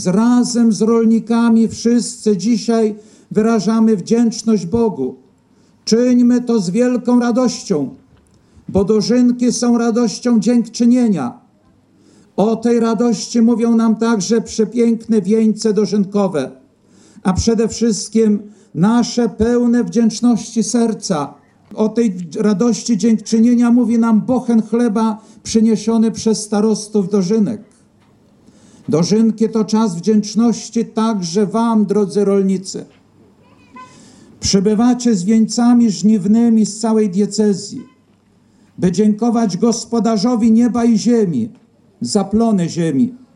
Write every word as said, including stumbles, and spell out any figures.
Razem z rolnikami wszyscy dzisiaj wyrażamy wdzięczność Bogu. Czyńmy to z wielką radością, bo dożynki są radością dziękczynienia. O tej radości mówią nam także przepiękne wieńce dożynkowe, a przede wszystkim nasze pełne wdzięczności serca. O tej radości dziękczynienia mówi nam bochen chleba przyniesiony przez starostów dożynek. Dożynki to czas wdzięczności także wam, drodzy rolnicy. Przybywacie z wieńcami żniwnymi z całej diecezji, by dziękować gospodarzowi nieba i ziemi za plony ziemi.